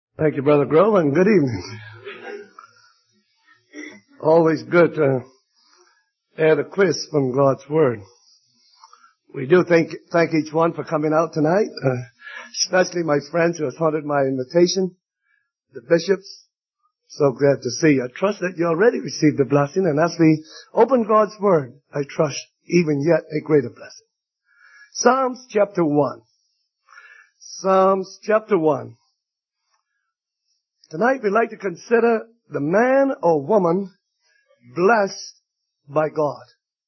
Thank you, Brother Grove, and good evening. Always good to add a quiz from God's Word. We do thank each one for coming out tonight, especially my friends who have honored my invitation, the bishops. So glad to see you. I trust that you already received the blessing, and as we open God's Word, I trust even yet a greater blessing. Psalms chapter 1. Psalms chapter 1. Tonight we'd like to consider the man or woman blessed by God.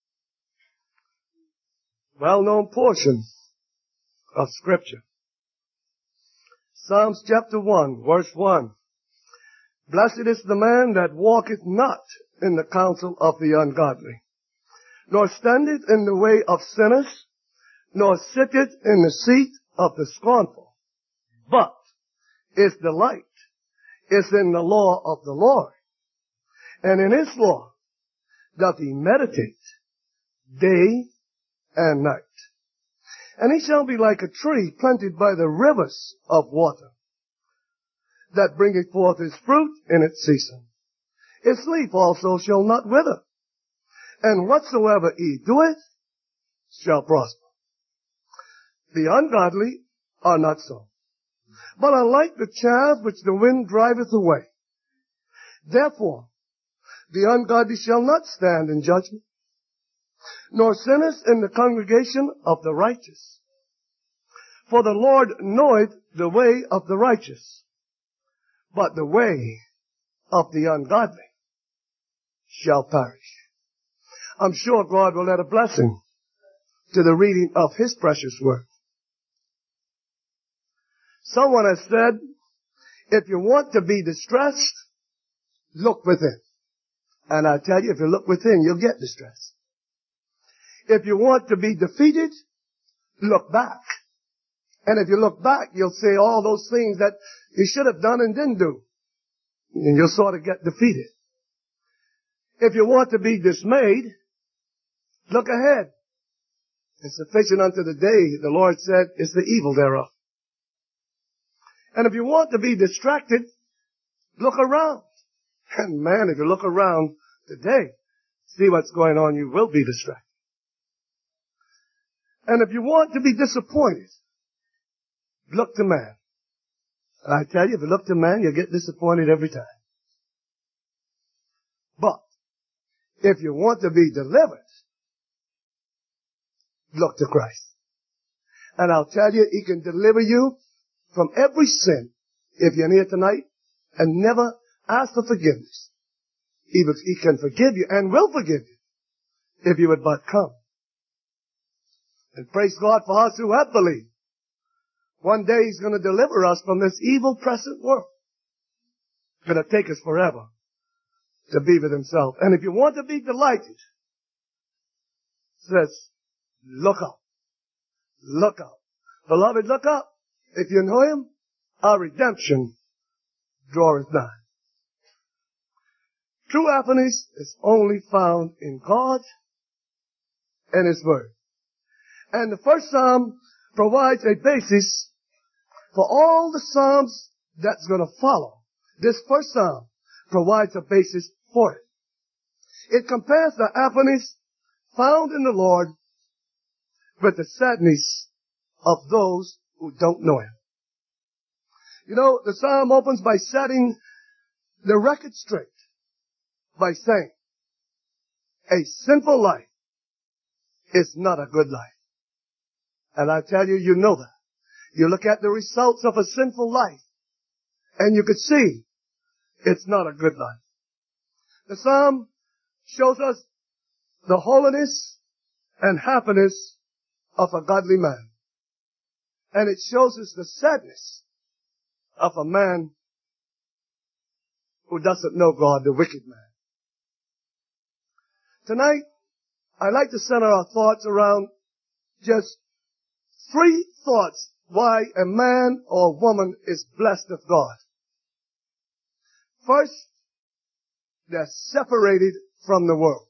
Well-known portion of Scripture. Psalms chapter 1, verse 1. Blessed is the man that walketh not in the counsel of the ungodly, nor standeth in the way of sinners, nor sitteth in the seat of the scornful, but his delight is in the law of the Lord, and in his law doth he meditate day and night. And he shall be like a tree planted by the rivers of water, that bringeth forth his fruit in its season. His leaf also shall not wither, and whatsoever he doeth shall prosper. The ungodly are not so, but are like the chaff which the wind driveth away. Therefore, the ungodly shall not stand in judgment, nor sinners in the congregation of the righteous. For the Lord knoweth the way of the righteous, but the way of the ungodly shall perish. I'm sure God will add a blessing to the reading of His precious word. Someone has said, if you want to be distressed, look within. And I tell you, if you look within, you'll get distressed. If you want to be defeated, look back. And if you look back, you'll see all those things that you should have done and didn't do. And you'll sort of get defeated. If you want to be dismayed, look ahead. It's sufficient unto the day, the Lord said, is the evil thereof. And if you want to be distracted, look around. And man, if you look around today, see what's going on, you will be distracted. And if you want to be disappointed, look to man. And I tell you, if you look to man, you'll get disappointed every time. But if you want to be delivered, look to Christ. And I'll tell you, He can deliver you from every sin if you're here tonight and never ask for forgiveness. He can forgive you and will forgive you if you would but come. And praise God for us who have believed. One day He's going to deliver us from this evil present world. It's going to take us forever to be with Himself. And if you want to be delighted, it says, look up. Look up. Beloved, look up. If you know Him, our redemption draweth nigh. True happiness is only found in God and His Word. And the first Psalm provides a basis for all the Psalms that's going to follow. This first Psalm provides a basis for it. It compares the happiness found in the Lord with the sadness of those who don't know Him. You know, the Psalm opens by setting the record straight by saying, a sinful life is not a good life. And I tell you, you know that. You look at the results of a sinful life, and you could see it's not a good life. The Psalm shows us the holiness and happiness of a godly man. And it shows us the sadness of a man who doesn't know God, the wicked man. Tonight, I'd like to center our thoughts around just 3 thoughts why a man or woman is blessed of God. First, they're separated from the world.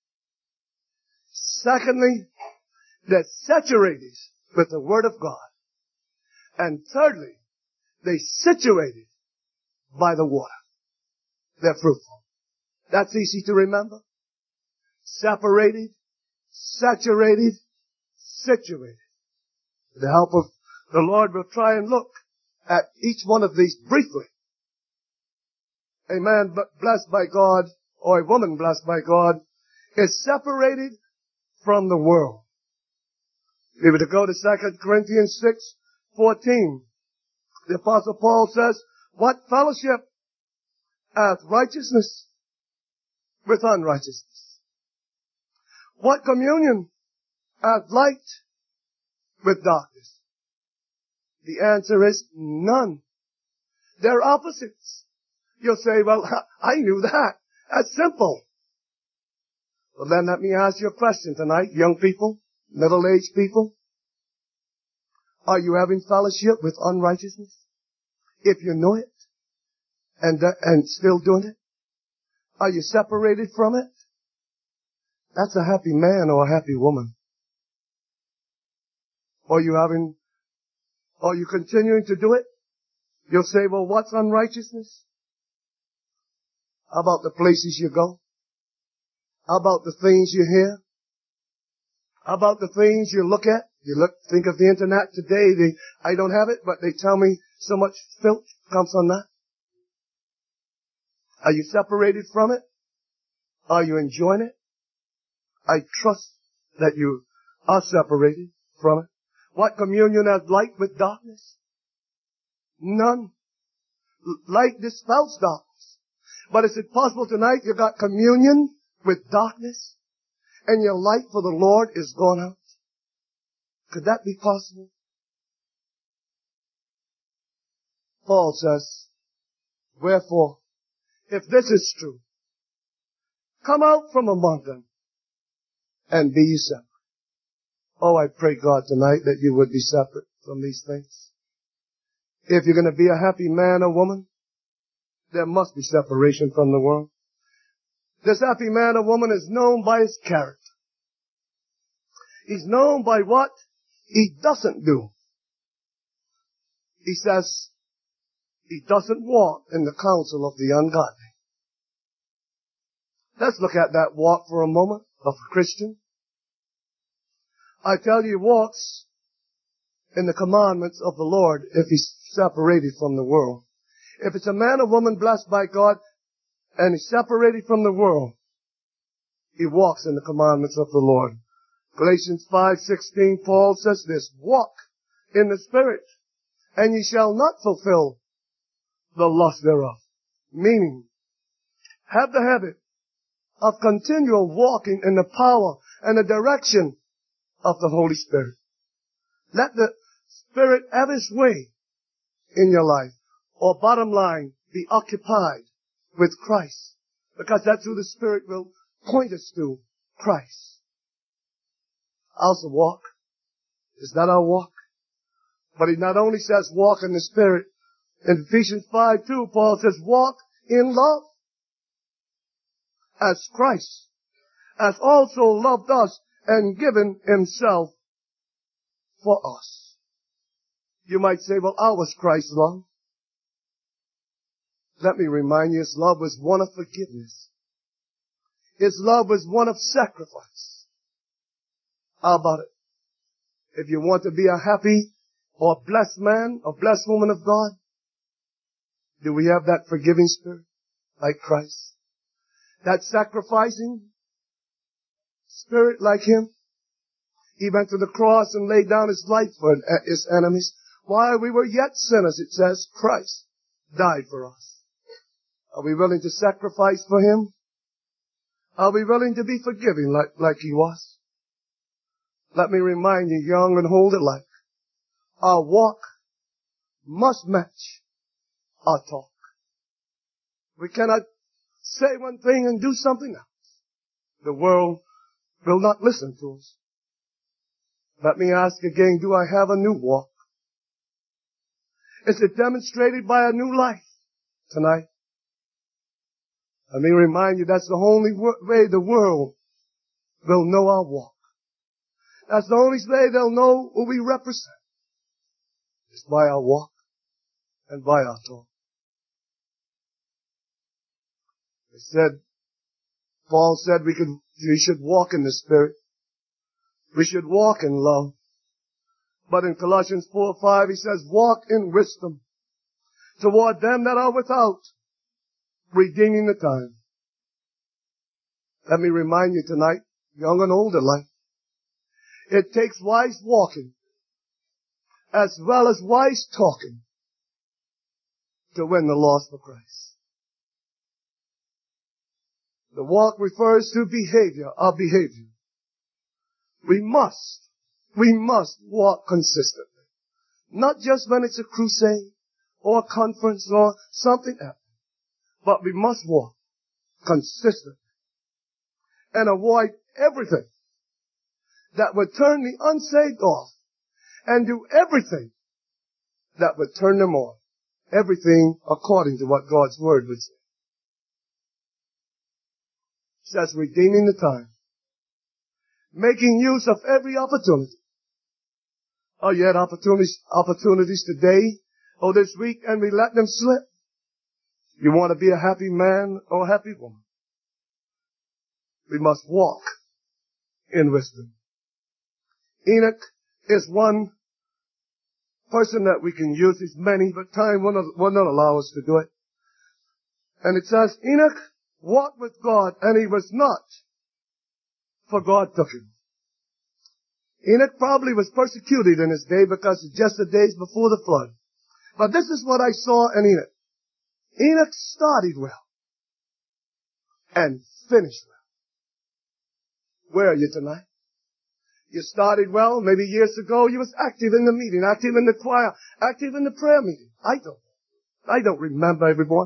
Secondly, they're saturated with the Word of God. And thirdly, they situated by the water. They're fruitful. That's easy to remember. Separated, saturated, situated. With the help of the Lord, we'll try and look at each one of these briefly. A man blessed by God, or a woman blessed by God, is separated from the world. If we were to go to 2 Corinthians 6:14, the Apostle Paul says, what fellowship hath righteousness with unrighteousness? What communion hath light with darkness? The answer is none. They're opposites. You'll say, well, I knew that. That's simple. Well, then let me ask you a question tonight, young people, middle-aged people. Are you having fellowship with unrighteousness? If you know it, and still doing it? Are you separated from it? That's a happy man or a happy woman. Are you continuing to do it? You'll say, well, what's unrighteousness? How about the places you go? How about the things you hear? How about the things you look at? Think of the internet today. I don't have it, but they tell me so much filth comes on that. Are you separated from it? Are you enjoying it? I trust that you are separated from it. What communion has light with darkness? None. Light dispels darkness. But is it possible tonight you got communion with darkness and your light for the Lord is gone out? Could that be possible? Paul says, wherefore, if this is true, come out from among them and be ye separate. Oh, I pray God tonight that you would be separate from these things. If you're going to be a happy man or woman, there must be separation from the world. This happy man or woman is known by his character. He's known by what he doesn't do. He says he doesn't walk in the counsel of the ungodly. Let's look at that walk for a moment of a Christian. I tell you, he walks in the commandments of the Lord if he's separated from the world. If it's a man or woman blessed by God and he's separated from the world, he walks in the commandments of the Lord. Galatians 5:16, Paul says this, walk in the Spirit, and ye shall not fulfill the lust thereof. Meaning, have the habit of continual walking in the power and the direction of the Holy Spirit. Let the Spirit have His way in your life. Or bottom line, be occupied with Christ. Because that's who the Spirit will point us to, Christ. How's the walk? Is that our walk? But he not only says walk in the Spirit. In Ephesians 5:2, Paul says walk in love. As Christ has also loved us and given himself for us. You might say, well, how was Christ's love? Let me remind you, his love was one of forgiveness. His love was one of sacrifice. How about it? If you want to be a happy or blessed man or blessed woman of God, do we have that forgiving spirit like Christ? That sacrificing spirit like him? He went to the cross and laid down his life for his enemies. While we were yet sinners, it says, Christ died for us. Are we willing to sacrifice for him? Are we willing to be forgiving like he was? Let me remind you, young and old alike, our walk must match our talk. We cannot say one thing and do something else. The world will not listen to us. Let me ask again, do I have a new walk? Is it demonstrated by a new life tonight? Let me remind you, that's the only way the world will know our walk. That's the only way they'll know who we represent. It's by our walk and by our talk. Paul said we should walk in the Spirit. We should walk in love. But in Colossians 4:5, he says, walk in wisdom toward them that are without, redeeming the time. Let me remind you tonight, young and old alike, it takes wise walking as well as wise talking to win the lost for Christ. The walk refers to behavior, our behavior. We must walk consistently. Not just when it's a crusade or a conference or something else, but we must walk consistently and avoid everything that would turn the unsaved off and do everything that would turn them on. Everything according to what God's Word would say. It says redeeming the time. Making use of every opportunity. Oh, you had opportunities today or this week and we let them slip. You want to be a happy man or a happy woman. We must walk in wisdom. Enoch is one person that we can use. There's many, but time will not allow us to do it. And it says, Enoch walked with God, and he was not, for God took him. Enoch probably was persecuted in his day because it's just the days before the flood. But this is what I saw in Enoch. Enoch started well and finished well. Where are you tonight? You started well, maybe years ago, you was active in the meeting, active in the choir, active in the prayer meeting. I don't remember everyone.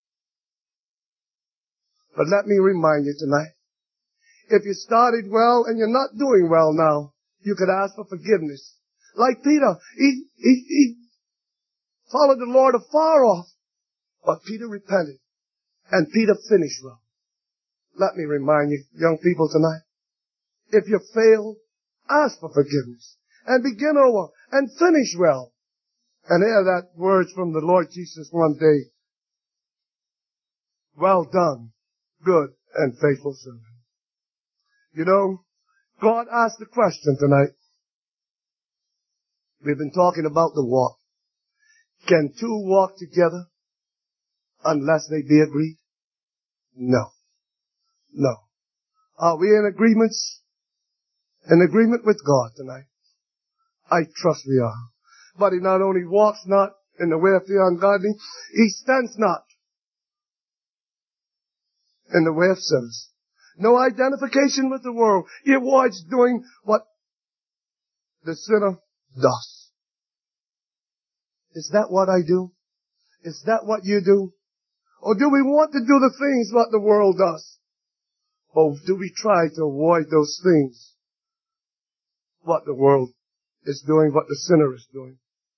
But let me remind you tonight, if you started well and you're not doing well now, you could ask for forgiveness. Like Peter, he followed the Lord afar off, but Peter repented, and Peter finished well. Let me remind you, young people tonight, if you fail, ask for forgiveness and begin over and finish well. And hear that words from the Lord Jesus one day. Well done, good and faithful servant. You know, God asked the question tonight. We've been talking about the walk. Can two walk together unless they be agreed? No. No. Are we in agreements? In agreement with God tonight? I trust we are. But he not only walks not in the way of the ungodly, he stands not in the way of sinners. No identification with the world. He avoids doing what the sinner does. Is that what I do? Is that what you do? Or do we want to do the things what the world does? Or do we try to avoid those things what the world is doing, what the sinner is doing?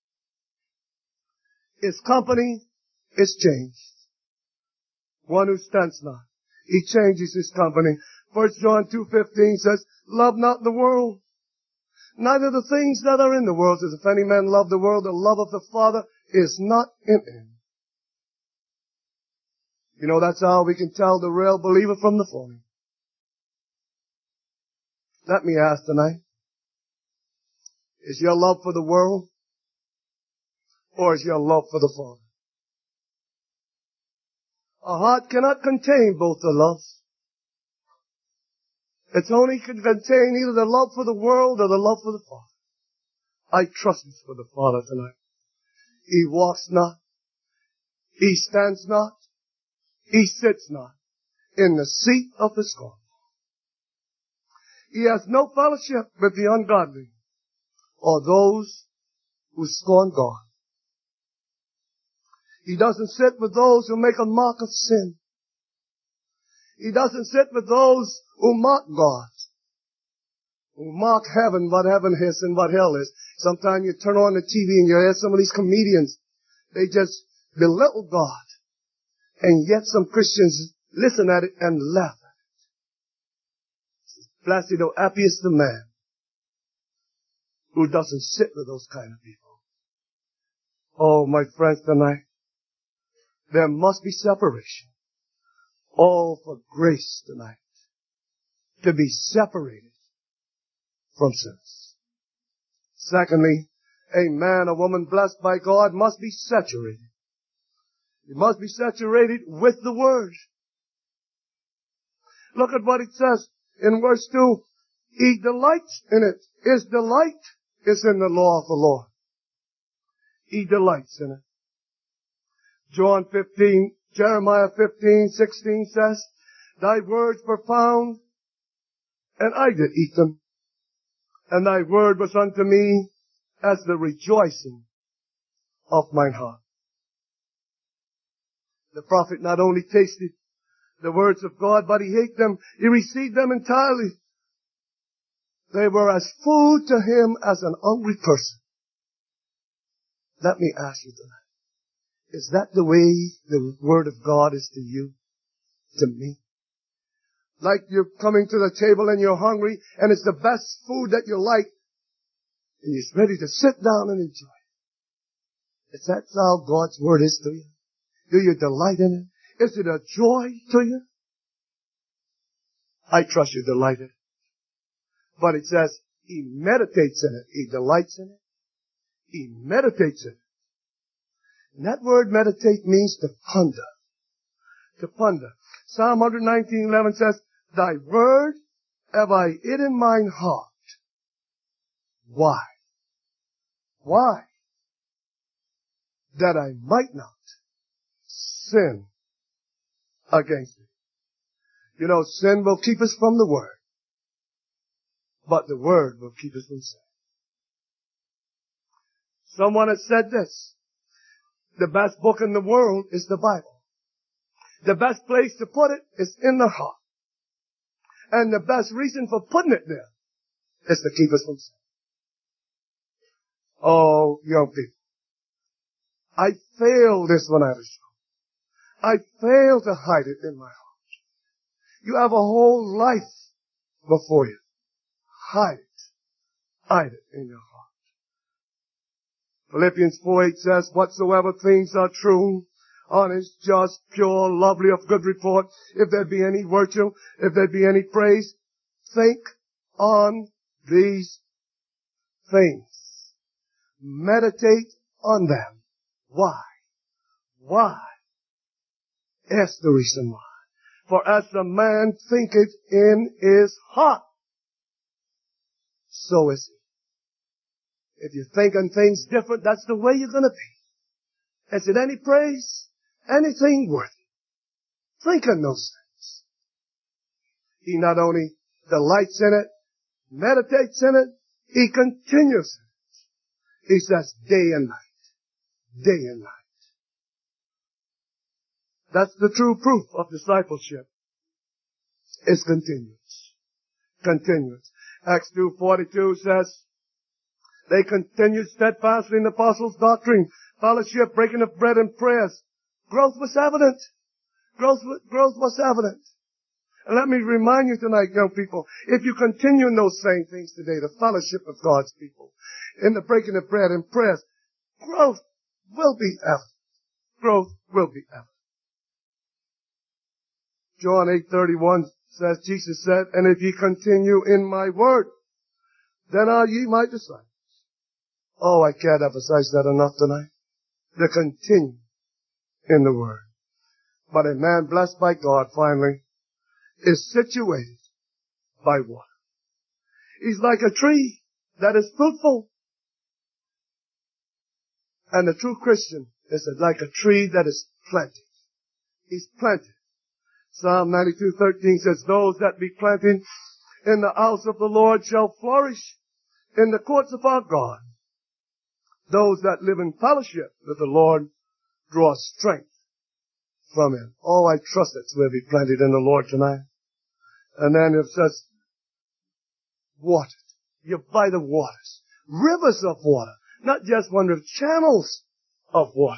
His company is changed. One who stands not, he changes his company. 1 John 2:15 says, love not the world, neither the things that are in the world. Says, if any man love the world, the love of the Father is not in him. You know, that's how we can tell the real believer from the phony. Let me ask tonight, is your love for the world or is your love for the Father? A heart cannot contain both the loves. It only can contain either the love for the world or the love for the Father. I trust it's for the Father tonight. He walks not. He stands not. He sits not in the seat of the scornful. He has no fellowship with the ungodly or those who scorn God. He doesn't sit with those who make a mock of sin. He doesn't sit with those who mock God, who mock heaven, what heaven is and what hell is. Sometimes you turn on the TV and you hear some of these comedians, they just belittle God. And yet some Christians listen at it and laugh at it. Blessed or happy is the man who doesn't sit with those kind of people. Oh, my friends, tonight, there must be separation. All for grace tonight. To be separated from sinners. Secondly, a man or woman blessed by God must be saturated. He must be saturated with the Word. Look at what it says in verse 2. He delights in it. His delight is in the law of the Lord. He delights in it. Jeremiah 15:16 says, Thy words were found, and I did eat them. And thy word was unto me as the rejoicing of mine heart. The prophet not only tasted the words of God, but he ate them. He received them entirely. They were as food to him as an hungry person. Let me ask you tonight, is that the way the Word of God is to you, to me? Like you're coming to the table and you're hungry and it's the best food that you like and you're ready to sit down and enjoy it. Is that how God's Word is to you? Do you delight in it? Is it a joy to you? I trust you delight in it. But it says, he meditates in it. He delights in it. He meditates in it. And that word meditate means to ponder. To ponder. Psalm 119:11 says, Thy word have I hid in mine heart. Why? Why? That I might not sin against it. You know, sin will keep us from the Word. But the Word will keep us from sin. Someone has said this. The best book in the world is the Bible. The best place to put it is in the heart. And the best reason for putting it there is to keep us from sin. Oh, young people. I failed this when I was young. I failed to hide it in my heart. You have a whole life before you. Hide it. Hide it in your heart. Philippians 4:8 says, Whatsoever things are true, honest, just, pure, lovely, of good report, if there be any virtue, if there be any praise, think on these things. Meditate on them. Why? Why? Ask the reason why. For as the man thinketh in his heart, so is he. If you think on things different, that's the way you're going to be. Is it any praise? Anything worthy? Think on those things. He not only delights in it, meditates in it, he continues in it. He says day and night. Day and night. That's the true proof of discipleship. It's continuous. Continuous. Acts 2:42 says, they continued steadfastly in the apostles' doctrine, fellowship, breaking of bread, and prayers. Growth was evident. Growth was evident. And let me remind you tonight, young people, if you continue in those same things today, the fellowship of God's people, in the breaking of bread and prayers, growth will be evident. Growth will be evident. John 8:31 says, Jesus said, And if ye continue in my word, then are ye my disciples. Oh, I can't emphasize that enough tonight. To continue in the Word. But a man blessed by God, finally, is situated by water. He's like a tree that is fruitful. And the true Christian is like a tree that is planted. He's planted. Psalm 92:13 says, Those that be planted in the house of the Lord shall flourish in the courts of our God. Those that live in fellowship with the Lord draw strength from Him. Oh, I trust that's where we planted in the Lord tonight. And then it says, watered. You're by the waters. Rivers of water. Not just one river, channels of water.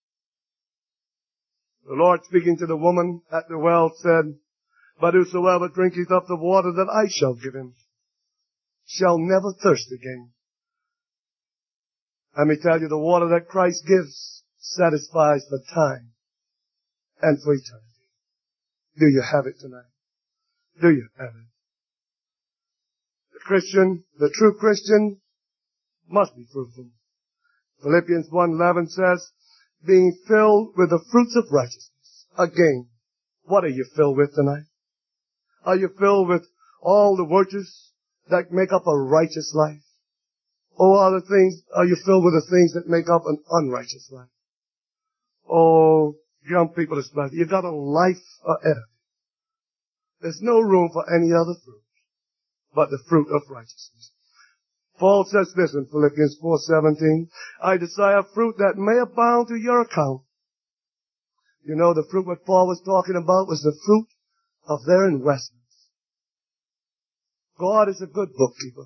The Lord speaking to the woman at the well said, But whosoever drinketh of the water that I shall give him shall never thirst again. Let me tell you, the water that Christ gives satisfies for time and for eternity. Do you have it tonight? Do you have it? The Christian, the true Christian, must be fruitful. Philippians 1:11 says, being filled with the fruits of righteousness. Again, what are you filled with tonight? Are you filled with all the virtues that make up a righteous life? Or are you filled with the things that make up an unrighteous life? Oh, young people especially, you got a life ahead of you. There's no room for any other fruit but the fruit of righteousness. Paul says this in Philippians 4:17, I desire fruit that may abound to your account. You know, the fruit what Paul was talking about was the fruit of their investments. God is a good bookkeeper.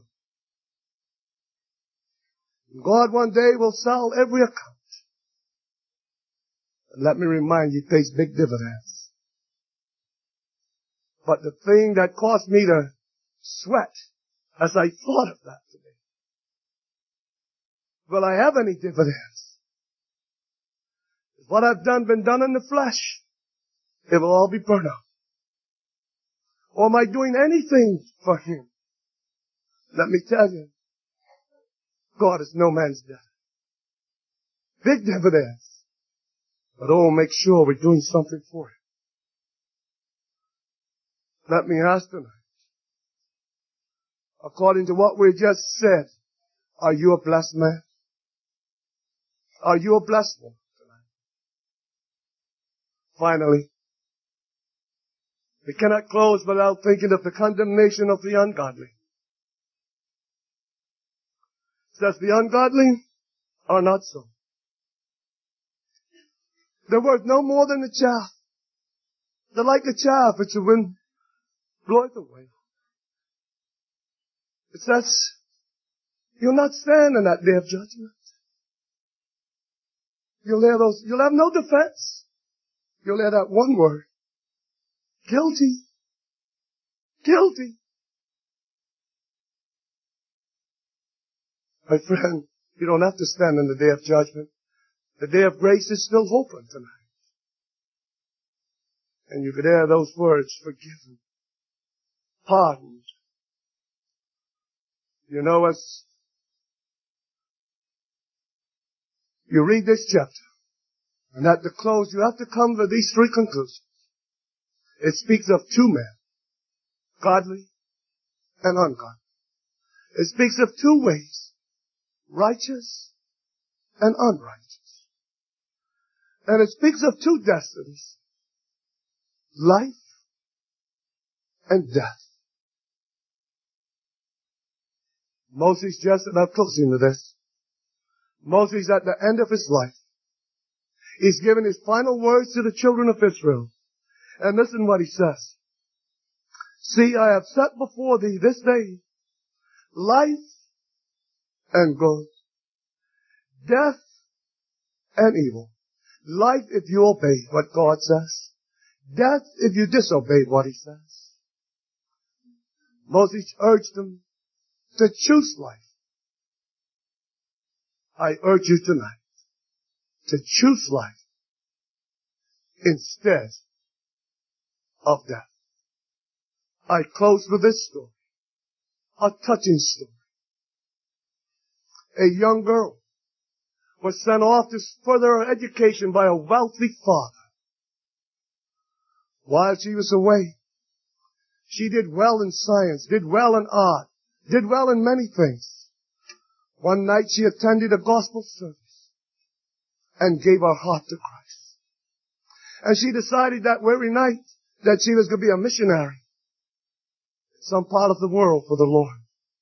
God one day will settle every account. And let me remind you, he pays big dividends. But the thing that caused me to sweat as I thought of that today, will I have any dividends? If what I've done been done in the flesh, it will all be burned out. Or am I doing anything for him? Let me tell you, God is no man's debtor. Big dividends. But oh, make sure we're doing something for him. Let me ask tonight, according to what we just said, are you a blessed man? Are you a blessed one tonight? Finally, we cannot close without thinking of the condemnation of the ungodly. It says the ungodly are not so. They're worth no more than the chaff. They're like the chaff which the wind bloweth away. It says, you'll not stand in that day of judgment. You'll have no defense. You'll hear that one word. Guilty. Guilty. My friend, you don't have to stand in the day of judgment. The day of grace is still open tonight. And you could hear those words, forgiven, pardoned. You know, as you read this chapter, and at the close you have to come to these three conclusions. It speaks of two men, godly and ungodly. It speaks of two ways, righteous and unrighteous. And it speaks of two destinies, life and death. Moses, just about closing to this, Moses at the end of his life, he's given his final words to the children of Israel. And listen what he says. See, I have set before thee this day life and good, death and evil. Life if you obey what God says. Death if you disobey what he says. Moses urged them to choose life. I urge you tonight to choose life instead of death. I close with this story, a touching story. A young girl was sent off to further her education by a wealthy father. While she was away, she did well in science, did well in art, did well in many things. One night she attended a gospel service and gave her heart to Christ. And she decided that very night that she was going to be a missionary in some part of the world for the Lord.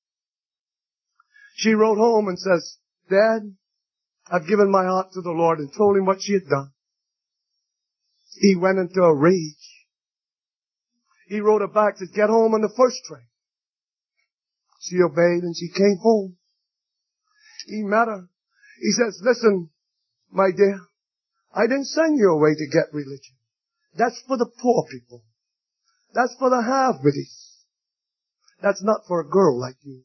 She wrote home and says, Dad, I've given my heart to the Lord, and told him what she had done. He went into a rage. He wrote her back to get home on the first train. She obeyed and she came home. He met her. He says, listen, my dear, I didn't send you away to get religion. That's for the poor people. That's for the half-witties. That's not for a girl like you.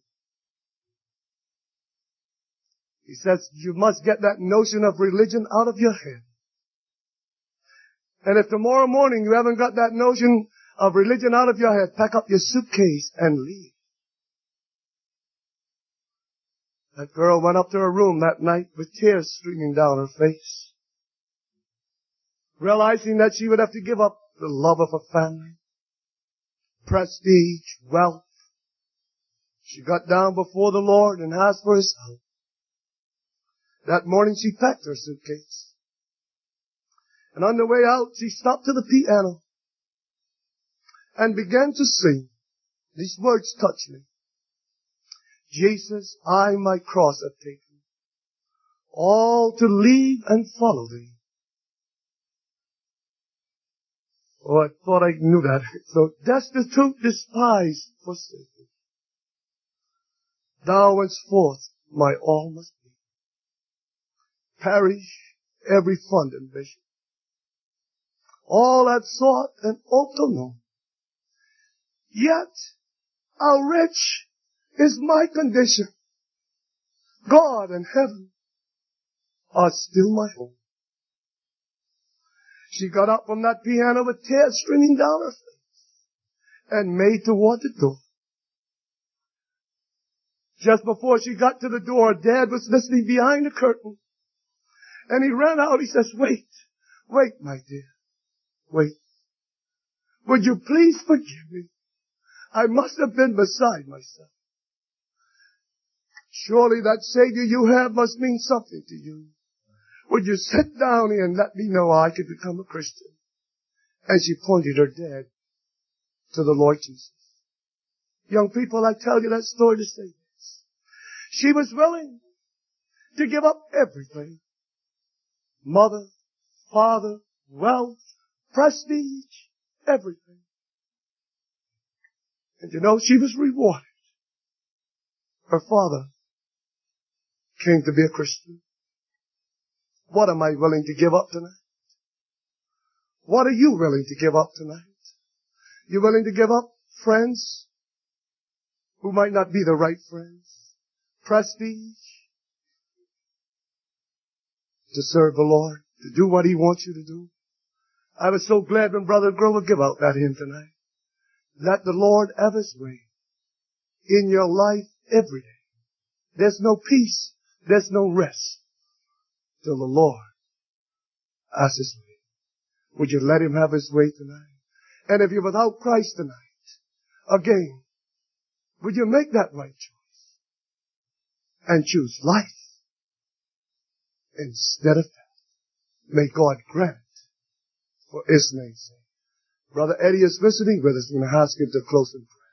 He says, you must get that notion of religion out of your head. And if tomorrow morning you haven't got that notion of religion out of your head, pack up your suitcase and leave. That girl went up to her room that night with tears streaming down her face, realizing that she would have to give up the love of her family, prestige, wealth. She got down before the Lord and asked for His help. That morning she packed her suitcase. And on the way out, she stopped to the piano and began to sing. These words touched me. Jesus, I my cross have taken, all to leave and follow Thee. Oh, I thought I knew that. So destitute, despised, forsaken. Thou henceforth my all must be. Perish every fond ambition. All I've sought and hoped to know. Yet, how rich is my condition. God and heaven are still my home. She got up from that piano with tears streaming down her face and made toward the door. Just before she got to the door, Dad was listening behind the curtain. And he ran out. He says, wait, my dear. Wait. Would you please forgive me? I must have been beside myself. Surely that Savior you have must mean something to you. Would you sit down here and let me know how I could become a Christian? And she pointed her dad to the Lord Jesus. Young people, I tell you that story to say this. She was willing to give up everything. Mother, father, wealth, prestige, everything. And you know, she was rewarded. Her father came to be a Christian. What am I willing to give up tonight? What are you willing to give up tonight? You willing to give up friends who might not be the right friends? Prestige? To serve the Lord? To do what He wants you to do? I was so glad when Brother Grover gave out that hymn tonight. Let the Lord have His way in your life every day. There's no peace. There's no rest till the Lord has His way. Would you let Him have His way tonight? And if you're without Christ tonight, again, would you make that right choice and choose life instead of death? May God grant for His name's sake. Brother Eddie is visiting with us. I'm going to ask him to close in prayer.